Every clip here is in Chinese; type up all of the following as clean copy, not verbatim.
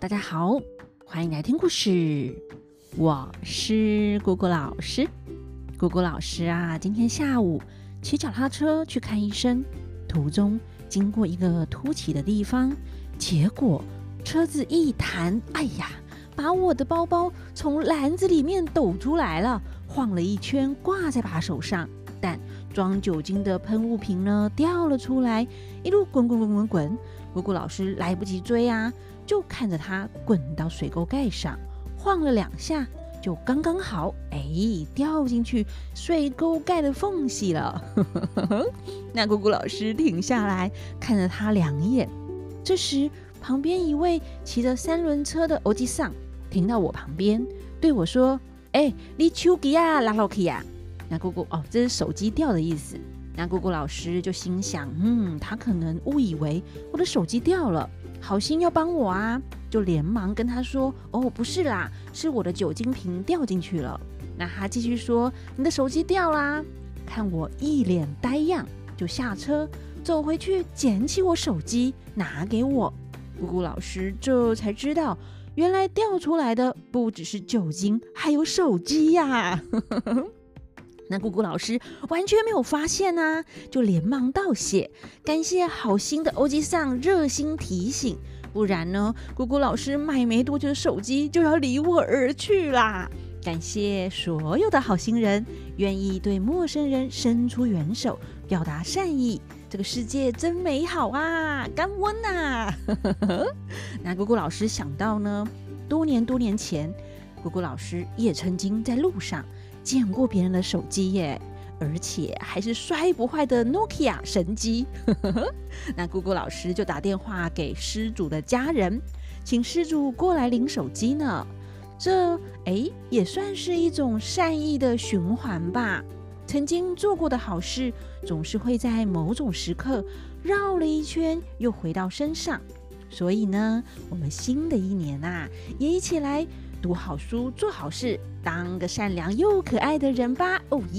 大家好，欢迎来听故事。我是果果老师。果果老师啊，今天下午骑脚踏车去看医生，途中经过一个凸起的地方，结果车子一弹，哎呀，把我的包包从篮子里面抖出来了，晃了一圈挂在把手上，但装酒精的喷雾瓶呢掉了出来，一路滚。果果老师来不及追啊，就看着它滚到水沟盖上，晃了2下，就刚刚好，掉进去水沟盖的缝隙了。那果果老师停下来看着它2眼，这时旁边一位骑着3轮车的欧吉桑停到我旁边，对我说：“你手机啊拉落去啊？”那果果这是手机掉的意思。那果果老师就心想，他可能误以为我的手机掉了，好心要帮我啊，就连忙跟他说：“不是啦，是我的酒精瓶掉进去了。”那他继续说：“你的手机掉啦。”看我一脸呆样，就下车走回去捡起我手机拿给我。果果老师这才知道，原来掉出来的不只是酒精，还有手机呀。那果果老师完全没有发现啊，就连忙道谢，感谢好心的欧吉桑热心提醒，不然呢，果果老师买没多久的手机就要离我而去啦。感谢所有的好心人，愿意对陌生人伸出援手，表达善意，这个世界真美好啊，感恩啊。那果果老师想到呢，多年前，果果老师也曾经在路上见过别人的手机耶，而且还是摔不坏的 Nokia 神机。那果果老师就打电话给失主的家人，请失主过来领手机呢。这也算是一种善意的循环吧。曾经做过的好事，总是会在某种时刻绕了一圈又回到身上。所以呢，我们新的一年啊，也一起来读好书，做好事，当个善良又可爱的人吧。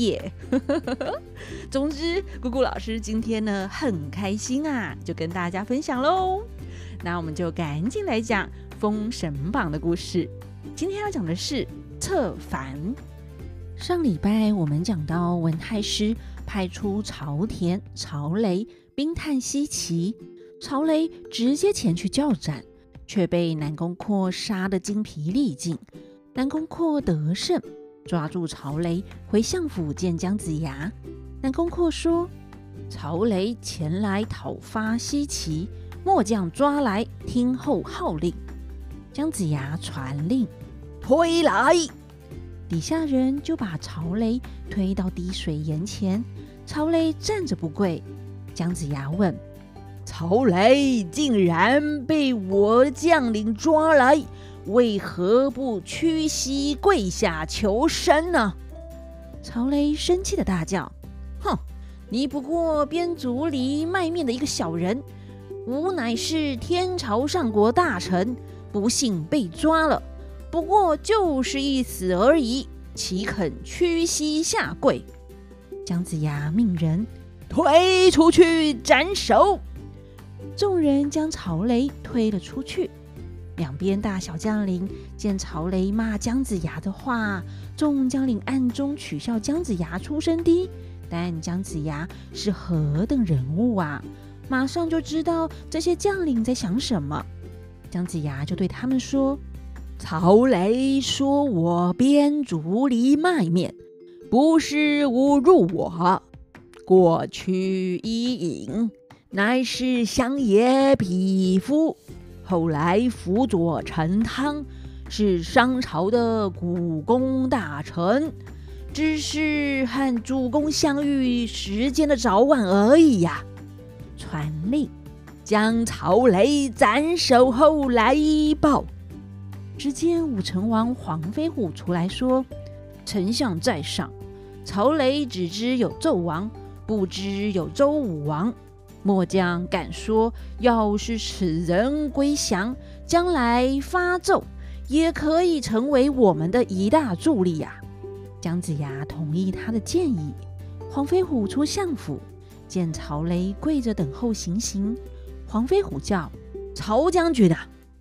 总之，果果老师今天呢很开心啊，就跟大家分享咯。那我们就赶紧来讲《封神榜》的故事。今天要讲的是策反。上礼拜我们讲到文太师派出朝田、曹雷兵探西岐，曹雷直接前去叫战，却被南宫阔杀得精疲力尽。南宫阔得胜，抓住曹雷回相府见姜子牙。南宫阔说：“曹雷前来讨伐西岐，末将抓来，听候号令。”姜子牙传令，推来。底下人就把曹雷推到滴水岩前，曹雷站着不跪。姜子牙问：“曹雷竟然被我将领抓来，为何不屈膝跪下求生呢？”曹雷生气的大叫：“哼，你不过编竹篱卖面的一个小人，吾乃是天朝上国大臣，不幸被抓了，不过就是一死而已，岂肯屈膝下跪？”姜子牙命人推出去斩首。众人将曹雷推了出去。两边大小将领见曹雷骂姜子牙的话，众将领暗中取笑姜子牙出身低，但姜子牙是何等人物啊，马上就知道这些将领在想什么。姜子牙就对他们说：“曹雷说我编竹篱卖面，不是侮辱我，过去伊尹乃是乡野匹夫，后来辅佐陈汤，是商朝的股肱大臣，只是和主公相遇时间的早晚而已呀。”传令将曹雷斩首后来报。只见武成王黄飞虎出来说：“丞相在上，曹雷只知有纣王，不知有周武王。末将敢说，要是此人归降，将来发纣，也可以成为我们的一大助力呀。”姜子牙同意他的建议。黄飞虎出相府，见曹雷跪着等候行刑。黄飞虎叫：“曹将军啊！”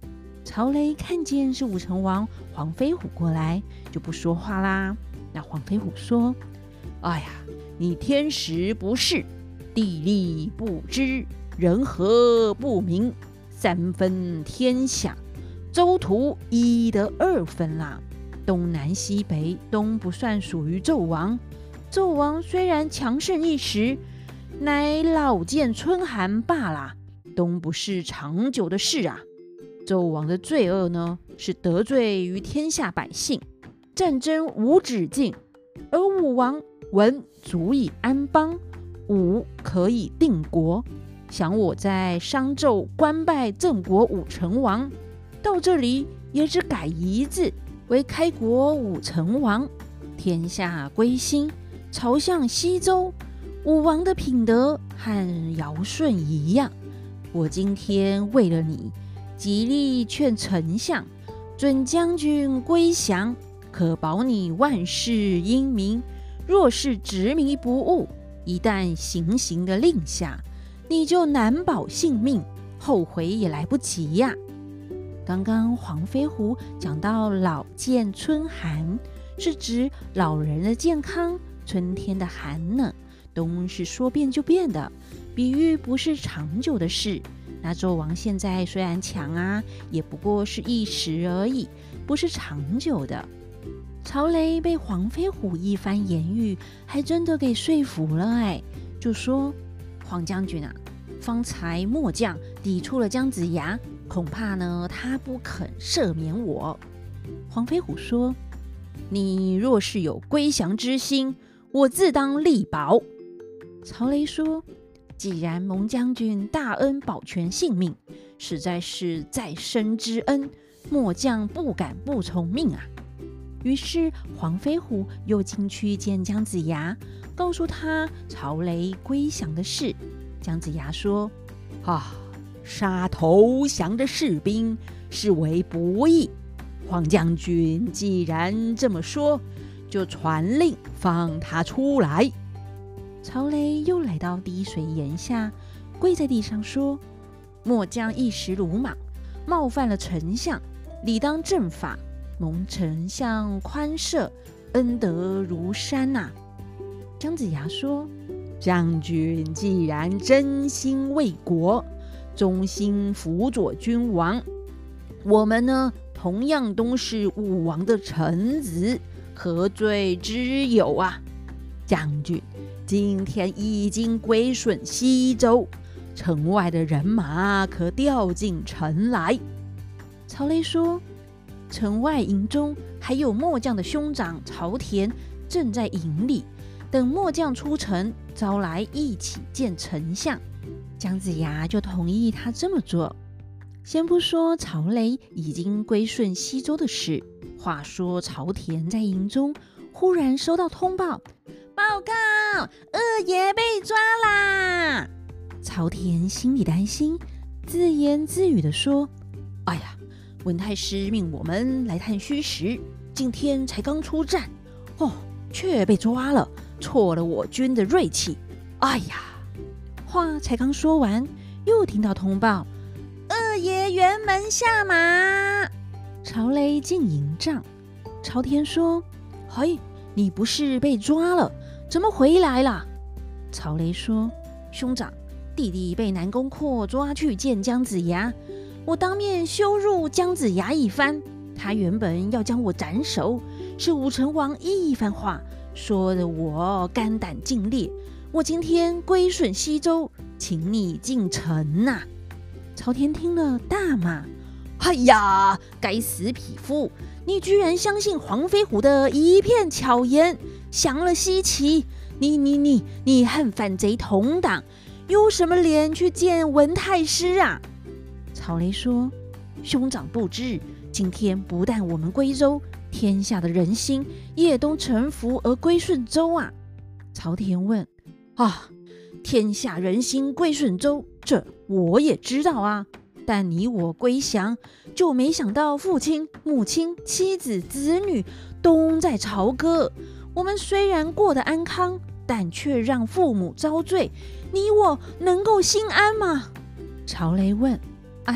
曹雷看见是武成王黄飞虎过来，就不说话啦。那黄飞虎说：哎呀，你天时不视，地利不知，人和不明，3分天下，周图1得2分啦。东南西北都不算属于纣王，纣王虽然强盛一时，乃老见春寒罢啦，都不是长久的事啊。纣王的罪恶呢，是得罪于天下百姓，战争无止境，而武王文足以安邦，武可以定国。想我在商纣官拜郑国武成王，到这里也只改一字为开国武成王，天下归心，朝向西周。武王的品德和尧舜一样，我今天为了你，极力劝丞相准将军归降，可保你万世英明。若是执迷不悟，一旦行的令下，你就难保性命，后悔也来不及呀。刚刚黄飞虎讲到老见春寒，是指老人的健康，春天的寒冷，冬是说变就变的，比喻不是长久的事。那纣王现在虽然强啊，也不过是一时而已，不是长久的。曹雷被黄飞虎一番言语，还真的给说服了就说：黄将军啊，方才末将抵触了姜子牙，恐怕呢他不肯赦免我。黄飞虎说：你若是有归降之心，我自当力保。曹雷说：既然蒙将军大恩保全性命，实在是再生之恩，末将不敢不从命啊。于是黄飞虎又进去见姜子牙，告诉他曹雷归降的事。姜子牙说：杀投降的士兵是为不义，黄将军既然这么说，就传令放他出来。曹雷又来到滴水岩下，跪在地上说：末将一时鲁莽，冒犯了丞相，理当正法，蒙丞相宽赦，恩德如山啊。姜子牙说：将军既然真心为国，忠心辅佐君王，我们呢同样都是武王的臣子，何罪之有啊？将军今天已经归顺西周，城外的人马可调进城来。曹雷说：城外营中还有末将的兄长曹田正在营里，等末将出城，招来一起见丞相。姜子牙就同意他这么做。先不说曹雷已经归顺西周的事，话说曹田在营中忽然收到通报，报告，二爷被抓啦！曹田心里担心，自言自语地说：哎呀，文太师命我们来探虚实，今天才刚出战，却被抓了，挫了我军的锐气。哎呀！话才刚说完，又听到通报：二爷辕门下马。曹雷进营帐，曹田说：嘿，你不是被抓了，怎么回来了？曹雷说：兄长，弟弟被南宫阔抓去见姜子牙，我当面羞辱姜子牙一番，他原本要将我斩首，是武成王一番话，说得我肝胆尽裂。我今天归顺西周，请你进城啊！曹田听了大骂：哎呀，该死匹夫！你居然相信黄飞虎的一片巧言，降了西岐！你和反贼同党，有什么脸去见文太师啊？曹雷说：兄长不知，今天不但我们归周，天下的人心也都臣服而归顺周啊！曹田问：天下人心归顺周，这我也知道啊。但你我归降，就没想到父亲、母亲、妻子、子女都在朝歌。我们虽然过得安康，但却让父母遭罪，你我能够心安吗？曹雷问：哎呀，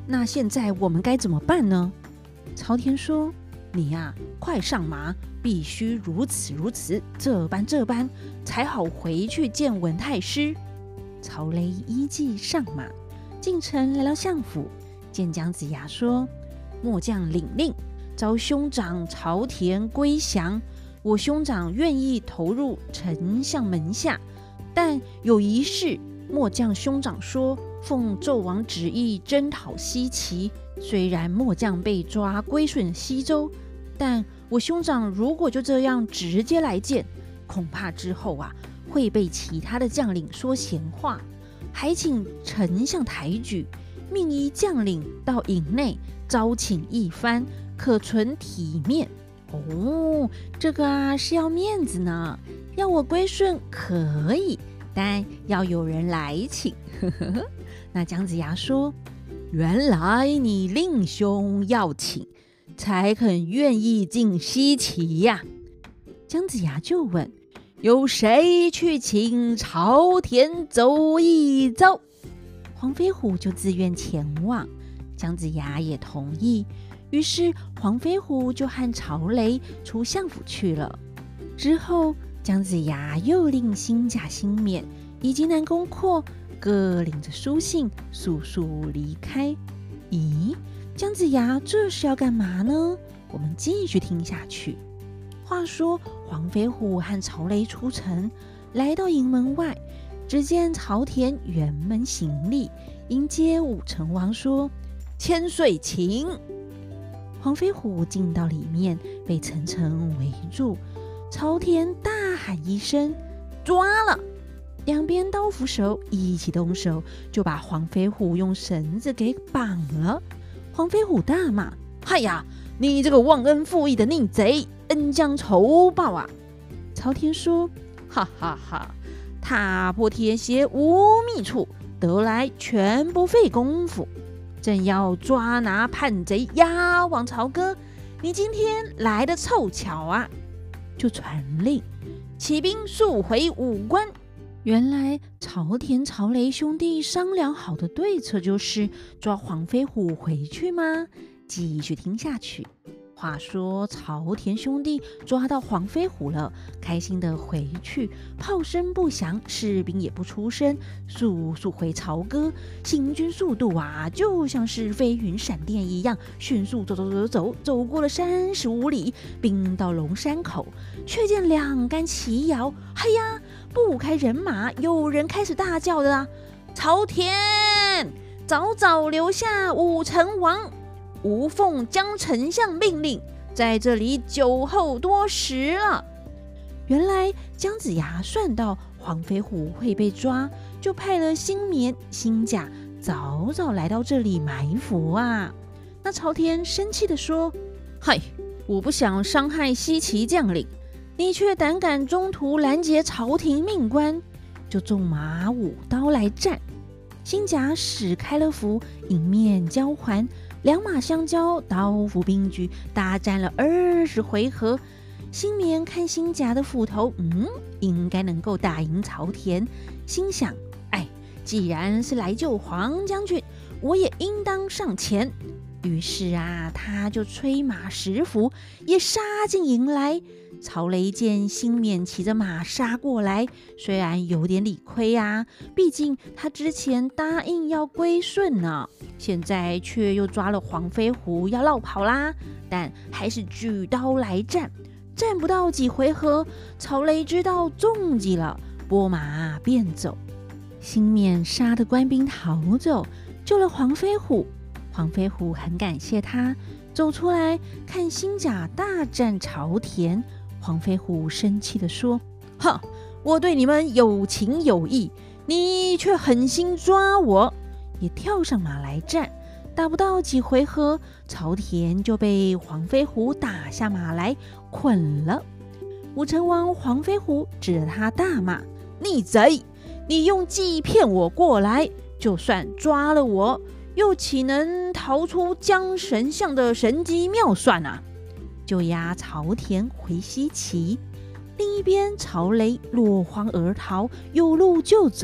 那现在我们该怎么办呢？朝田说：你呀，快上马，必须如此如此，这般这般，才好回去见文太师。曹雷依计上马，进城来到相府，见姜子牙说：末将领令，召兄长朝田归降。我兄长愿意投入丞相门下，但有一事，末将兄长说，奉纣王旨意征讨西岐。虽然末将被抓归顺西周，但我兄长如果就这样直接来见，恐怕之后会被其他的将领说闲话。还请丞相抬举，命一将领到营内招请一番，可存体面。哦，这个是要面子呢，要我归顺可以，但要有人来请。那姜子牙说：原来你令兄要请，才肯愿意进西岐呀。姜子牙就问：有谁去请朝田走一遭？黄飞虎就自愿前往，姜子牙也同意。于是黄飞虎就和曹雷出相府去了。之后姜子牙又令辛甲、辛勉以及南宫阔各领着书信速速离开。咦，姜子牙这是要干嘛呢？我们继续听下去。话说黄飞虎和曹雷出城，来到营门外，只见朝田辕门行礼，迎接武成王说：千岁请。黄飞虎进到里面，被层层围住。朝田大喊一声：抓了！两边刀斧手一起动手，就把黄飞虎用绳子给绑了。黄飞虎大骂：嗨呀，你这个忘恩负义的逆贼，恩将仇报啊！朝田说：哈哈哈，踏破铁鞋无觅处，得来全不费功夫。正要抓拿叛贼押往朝歌，你今天来的凑巧啊！就传令起兵速回武关。原来朝田、曹雷兄弟商量好的对策就是抓黄飞虎回去吗？继续听下去。话说朝田兄弟抓到黄飞虎了，开心的回去，炮声不响，士兵也不出声，速速回朝歌。行军速度就像是飞云闪电一样，迅速走过了35里，兵到龙山口，却见两杆旗摇，哎呀，不开人马，有人开始大叫的朝田，早早留下武成王，吾奉姜丞相命令，在这里酒后多时了。原来姜子牙算到黄飞虎会被抓，就派了辛勉、辛甲早早来到这里埋伏啊。那朝田生气地说：嗨，我不想伤害西岐将领，你却胆敢中途拦截朝廷命官，就纵马舞刀来战。辛甲使开了符，迎面交还，两马相交，刀斧并举，大战了20回合。辛勉看辛甲的斧头，应该能够打赢朝田，心想：既然是来救黄将军，我也应当上前。于是他就催马10伏，也杀进营来。曹雷见辛勉骑着马杀过来，虽然有点理亏毕竟他之前答应要归顺呢，现在却又抓了黄飞虎要落跑啦，但还是举刀来战。战不到几回合，曹雷知道中计了，拨马便走。辛勉杀的官兵逃走，救了黄飞虎。黄飞虎很感谢他，走出来看辛甲大战朝田。黄飞虎生气地说：哼，我对你们有情有义，你却狠心抓我。也跳上马来战，打不到几回合，朝田就被黄飞虎打下马来捆了。武成王黄飞虎指着他大骂：逆贼，你用计骗我过来，就算抓了我，又岂能逃出姜丞相的神机妙算啊？就押朝田回西岐。另一边，曹雷落荒而逃，有路就走，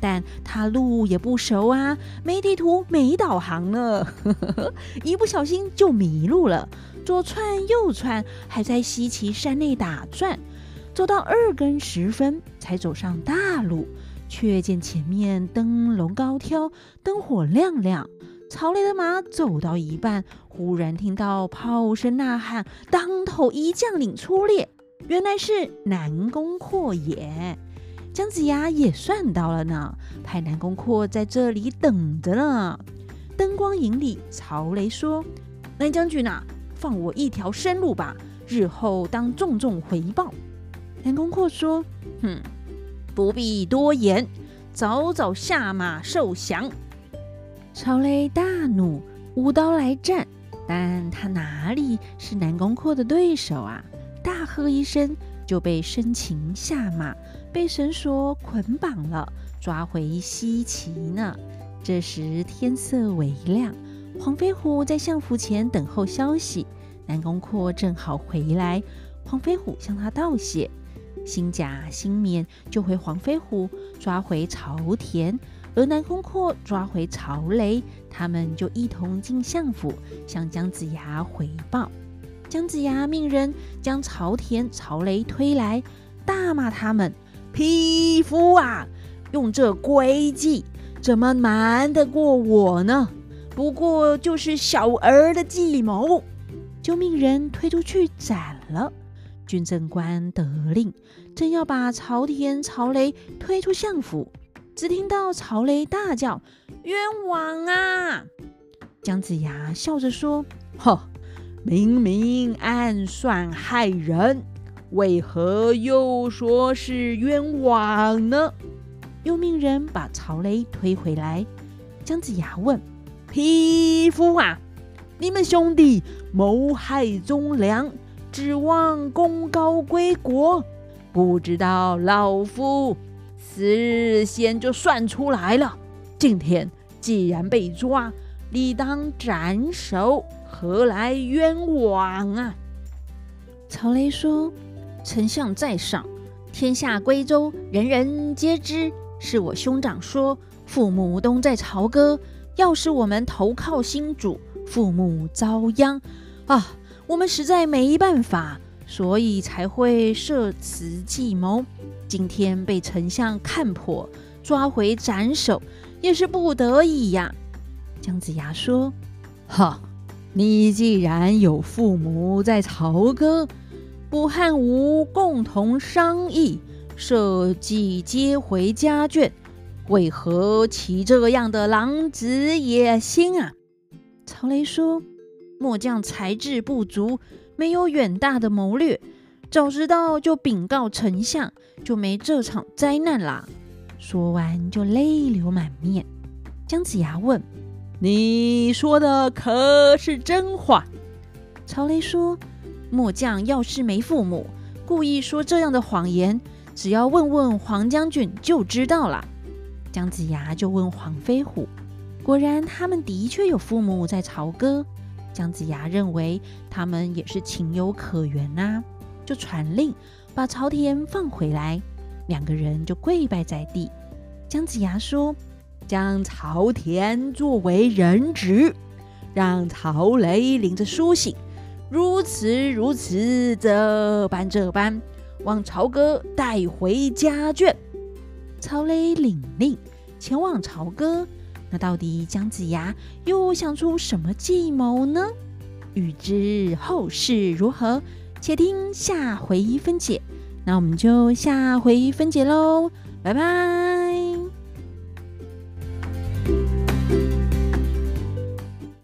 但他路也不熟啊，没地图没导航呢，一不小心就迷路了，左窜右窜，还在西岐山内打转，走到2更时分才走上大路，却见前面灯笼高挑，灯火亮亮。曹雷的马走到一半，忽然听到炮声呐喊，当头一将领出列，原来是南宫阔也。姜子牙也算到了呢，派南宫阔在这里等着呢。灯光影里，曹雷说：“南将军啊，放我一条生路吧，日后当重重回报。”南宫阔说：“不必多言，早早下马受降。”曹雷大怒，舞刀来战，但他哪里是南宫阔的对手啊？大喝一声，就被生擒下马，被绳索捆绑了，抓回西岐呢。这时天色微亮，黄飞虎在相府前等候消息。南宫阔正好回来，黄飞虎向他道谢，新甲新冕就回黄飞虎，抓回朝田。而南宫阔抓回曹雷，他们就一同进相府，向姜子牙回报。姜子牙命人将朝田、曹雷推来，大骂他们：“匹夫啊，用这诡计，怎么瞒得过我呢？不过就是小儿的计谋。”就命人推出去斩了。军政官得令，正要把朝田、曹雷推出相府，只听到曹雷大叫：“冤枉啊！”姜子牙笑着说：“明明暗算害人，为何又说是冤枉呢？”又命人把曹雷推回来。姜子牙问：“匹夫啊，你们兄弟谋害忠良，指望功高归国，不知道老夫事先就算出来了，今天既然被抓，理当斩首，何来冤枉啊？”曹雷说：“丞相在上，天下归州，人人皆知。是我兄长说，父母都在朝歌，要是我们投靠新主，父母遭殃啊！我们实在没办法，所以才会设此计谋。今天被丞相看破，抓回斩首，也是不得已呀。”姜子牙说：“你既然有父母在朝歌，不和吾共同商议，设计接回家眷，为何起这样的狼子野心啊？”曹雷说：“末将才智不足，没有远大的谋略，早知道就禀告丞相，就没这场灾难啦。”说完就泪流满面。姜子牙问：“你说的可是真话？”曹雷说：“末将要是没父母，故意说这样的谎言，只要问问黄将军就知道了。”姜子牙就问黄飞虎，果然他们的确有父母在朝歌。姜子牙认为他们也是情有可原啊，就传令把朝田放回来。2个人就跪拜在地。姜子牙说：“将朝田作为人质，让曹雷领着书信，如此如此，这般，往朝歌带回家眷。”曹雷领令前往朝歌。那到底姜子牙又想出什么计谋呢？欲知后事如何，且听下回分解。那我们就下回分解喽，拜拜。